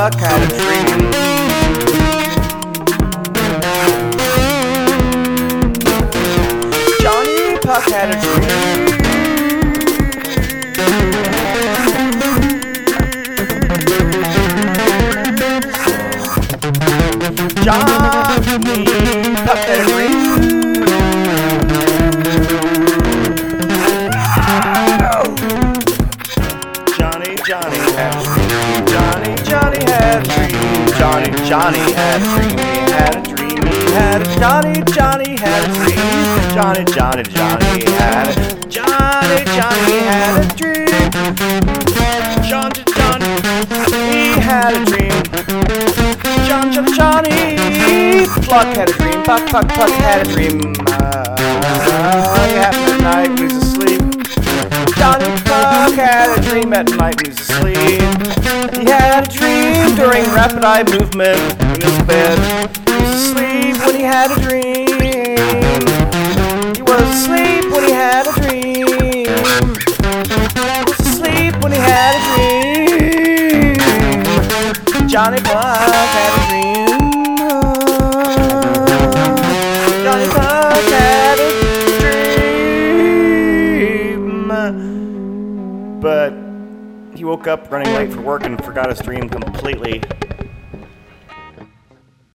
Puck had a dream. Johnny Puck had a dream. Johnny Puck had a dream. Johnny had a dream. Johnny had a dream. Johnny had a dream. He had a dream. He had a Johnny had a dream. Johnny had a dream. He had a dream. Johnny Puck had a dream. Puck had a dream. He happened at night when he was asleep. Johnny Puck had a dream at night when he was asleep. He had a dream during rapid eye movement in his bed. He was asleep when he had a dream. He was asleep when he had a dream. He was asleep when he had a dream. Johnny Puck had a dream. Johnny Puck had a dream. But he woke up running late for work and forgot his dream completely.